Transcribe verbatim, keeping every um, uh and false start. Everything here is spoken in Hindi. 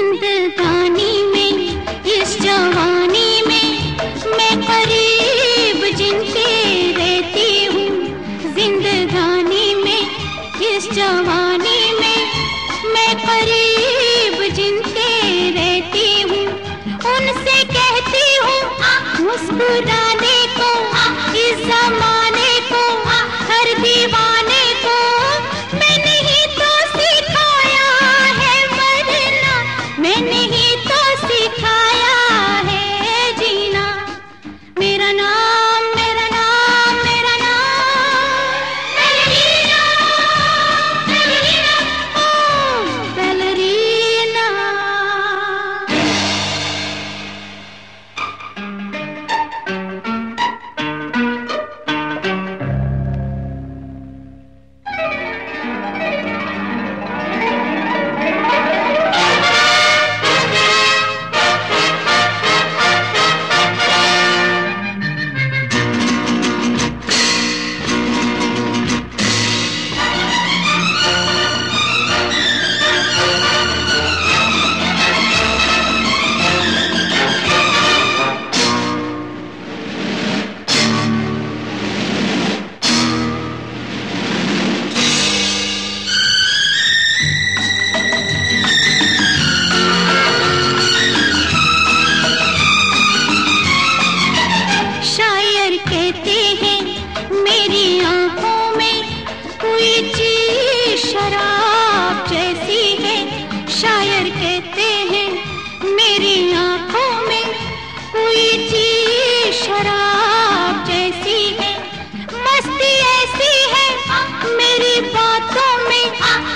जिंदगानी में इस जवानी में मैं करीब जिनके रहती हूँ, जिंदगानी में इस जवानी में मैं करीब जिनके रहती हूँ, उनसे कहती हूँ मुस्कुराने को, इस जमाने को, हर दीवाने को मैंने ही तो सिखाया है मरना, मैंने ही तो सिखाया है जीना। मेरा नाम मेरा नाम मेरा नाम बैलेरिना, बैलेरिना, ओ बैलेरिना। कहते हैं मेरी आंखों में कोई चीज शराब जैसी है, शायर कहते हैं मेरी आंखों में कोई चीज शराब जैसी है, मस्ती ऐसी है मेरी बातों में